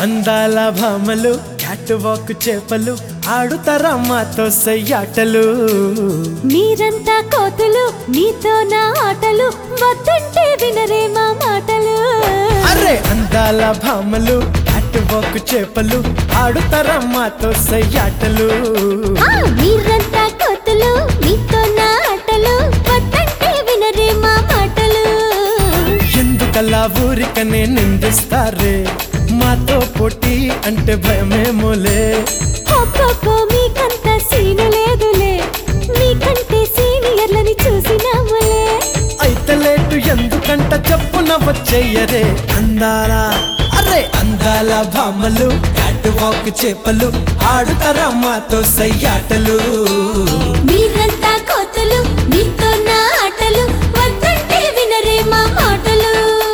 అందాల భామలు cat walk చేపలు ఆడుతారా మాతో సయ్యాటలు. మీరంతా కోతులు మీతో నా ఆటలు వద్దంటే వినరే మా మాటలు. అరే అందాల భామలు క్యాట్ వాక్ చేపలు ఆడుతారా మాతో సయ్యాటలు. మీరంతా కోతులు మీతో నా ఆటలు వద్దంటే వినరే మా మాటలు. ఎందుకలా ఊరికనే నిందిస్తారే మాతో పోటీ అంటే భయమేమోలే. ఒక్కొక్కో మీకంత సీను లేదులే మీకంటే సీనియర్లని చూసినాములే. అయితే లేటు ఎందుకంట చెప్పున వచ్చేయరే అందాల. అరే అందాల భామలు క్యాట్ వాక్ చేపలు ఆడుతారా మాతో సయ్యాటలు. మీరంతా కోతులు మీతో నా ఆటలు వద్దంటే వినరే మా మాటలు.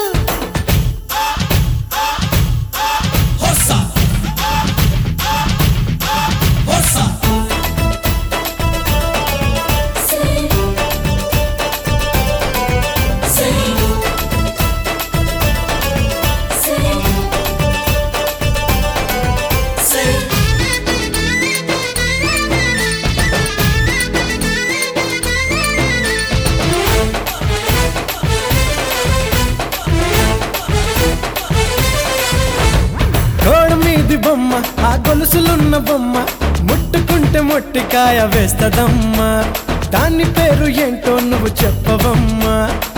గోడ మీది బొమ్మ ఆ గొలుసులున్న బొమ్మ ముట్టుకుంటే మొట్టికాయ వేస్తదమ్మా. దాని పేరు ఏంటో నువ్వు చెప్పవమ్మా.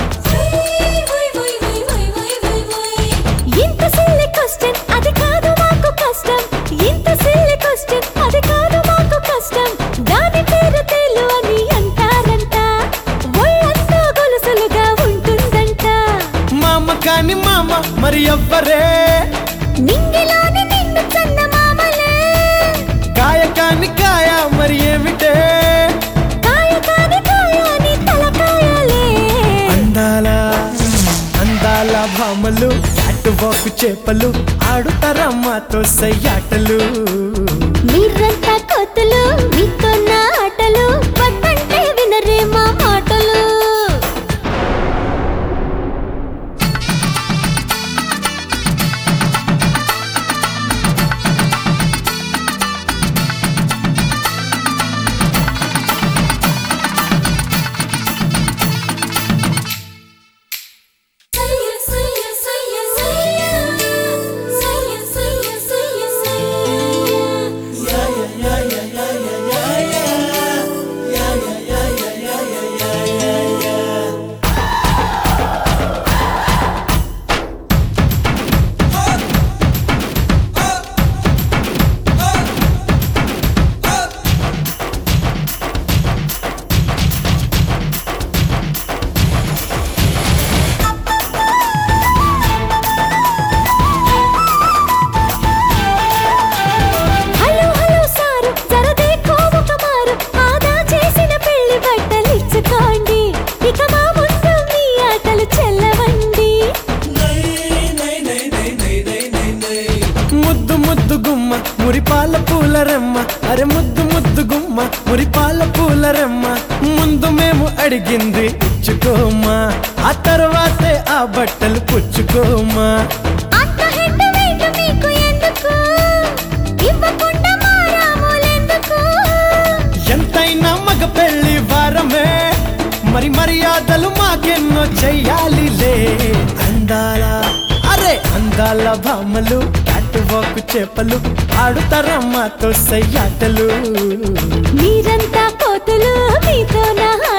ఇంత సిల్లీ క్వశ్చన్ అది కాదు మాకు కష్టం. ఇంత సిల్లీ క్వశ్చన్ అది కాదు మాకు కష్టం. దాని పేరు తేలు అని అంటారంట. ఒళ్ళంతా గొలుసులుగా ఉంటుందంట. మామ కాని మామ మరి ఎవ్వరే. నింగిలోని నిన్ను చన్న మామలే. కాయ కాని కాయ మరి ఏమిటే. కాయ కాని కాయ నీ తలకాయలే. అందాల అందాల భామలు క్యాట్ వాక్ చేపలు ఆడుతారా మాతో సయ్యాటలు. మీరంతా కోతులు మీతో నా ఆటలు వద్దంటే వినరే మా మాటలు. మురిపాల పూలరెమ్మ అరే ముద్దు ముద్దు గుమ్మ మురిపాల పూలరెమ్మ. ముందు మేము అడిగింది ఇచ్చుకోమా ఆ తర్వాతే ఆ బట్టలు పుచ్చుకోమా. ఎంతైనా మగ పెళ్లి వారమే మరి మర్యాదలు మాకెన్నో చెయ్యాలిలే. అందాల అరే అందాల భామలు క్యాట్ వాక్ చేపలు ఆడుతారా మాతో సయ్యాటలు. మీరంతా కోతులు మీతో నా